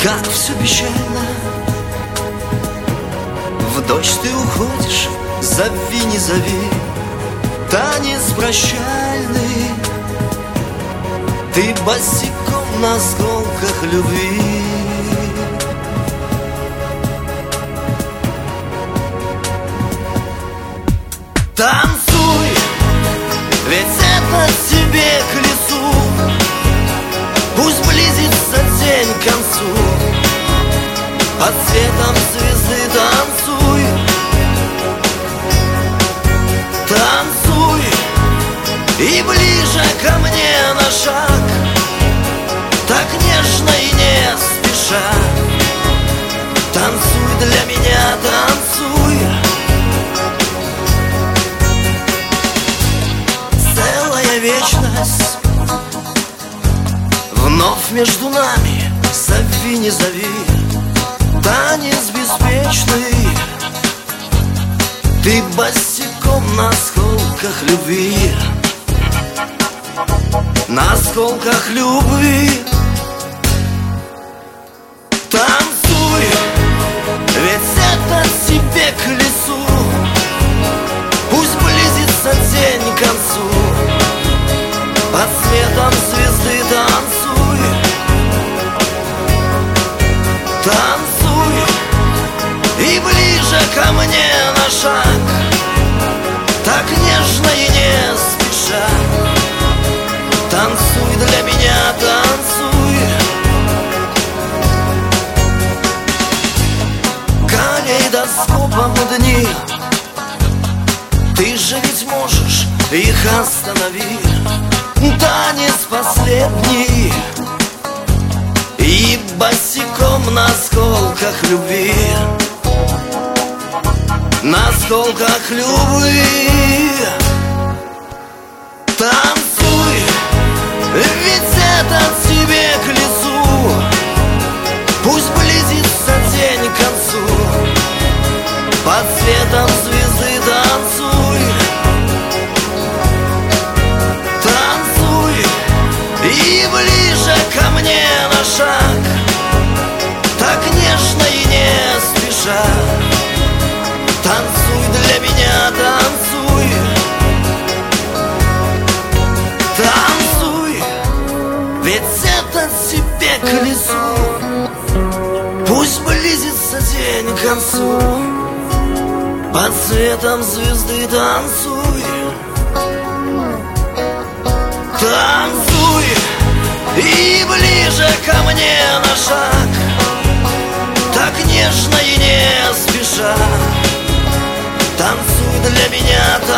Как все печально. В дождь ты уходишь, зови, не зови. Танец прощальный. Ты босиком на осколках любви. Танцуй, ведь это тебе к лицу. Пусть близится день к концу. Под светом звезды танцуй. Танцуй и ближе ко мне на шаг. Так нежно и не спеша. Танцуй для меня, танцуй. Целая вечность вновь между нами. Зови, не зови. Танец беспечный. Ты босиком на осколках любви. На осколках любви. Танцуй, ведь это тебе к лицу. Пусть близится день к концу. Под светом звезды танцуй. Танцуй и ближе ко мне на шаг. Так нежно и не спеша. Танцуй для меня, танцуй. Калейдоскопом дни. Ты же ведь можешь их остановить. Танец последний. И босиком на осколках любви. На осколках любви. Танцуй, ведь это тебе к лицу. Пусть близится день к концу. Под светом звезды танцуй. Танцуй и ближе ко мне на шаг. Так нежно и не спеша. Танцуй для меня, танцуй. Танцуй, ведь это тебе к лицу. Пусть близится день к концу. Под светом звезды танцуй. Танцуй и ближе ко мне на шаг. Так нежно и не спеша. Танцуй для меня,